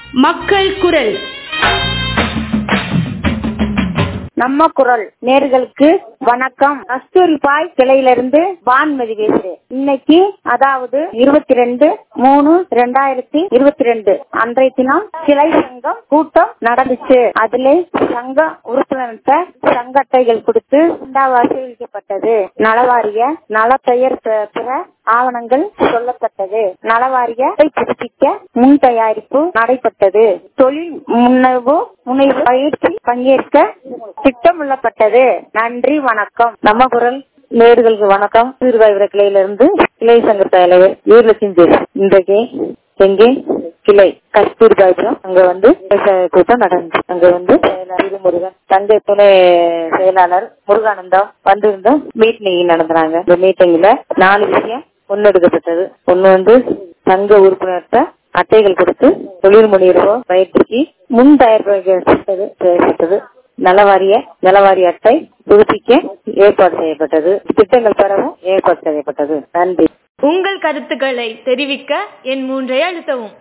மக்கள் குரல். நம்ம குரல் நேர்களுக்கு வணக்கம். கஸ்தூரிபாய் கிளையிலிருந்து வான்மதி பேசுறேன். இன்னைக்கு அதாவது 22/3/2022 அன்றைய தினம் கிளை சங்கம் கூட்டம் நடந்துச்சு. அதிலே சங்க உறுப்பினர்கிட்ட சங்க அட்டைகள் கொடுத்து வசூலிக்கப்பட்டது. நலவாரிய நல பெயர் பிற ஆவணங்கள் சொல்லப்பட்டது. நலவாரிய புதுப்பிக்க முன் தயாரிப்பு நடைபெற்றது. தொழில் முனைவு பயிற்சி பங்கேற்க திட்டம் உள்ளப்பட்டது. நன்றி, வணக்கம். நம்ம குரல் நேர்களுக்கு வணக்கம். சீர்காழி கிளையிலிருந்து கிளை சங்க தலைவர் வீரலட்சுமி பேசு. இன்றைக்கு எங்கே கிளை கஸ்தூரிபாய்புரம் அங்க கூட்டம் நடந்துச்சு. அங்க முருகன் தந்தை துணை செயலாளர் முருகானந்தம் வந்திருந்தோம். மீட்டிங் நடத்துறாங்க. இந்த மீட்டிங்ல 4 விஷயம் முன்னெடுக்கப்பட்டது. ஒண்ணு சங்க உறுப்பினர்கிட்ட அட்டைகள் கொடுத்து தொழில் முனைவோர் பயிற்சிக்கு முன் தயாரிக்கப்பட்டது. நலவாரி அட்டை புதுப்பிக்க ஏற்பாடு செய்யப்பட்டது. திட்டங்கள் பெறவும் ஏற்பாடு செய்யப்பட்டது. நன்றி. உங்கள் கருத்துக்களை தெரிவிக்க எண் 3 அழுத்தவும்.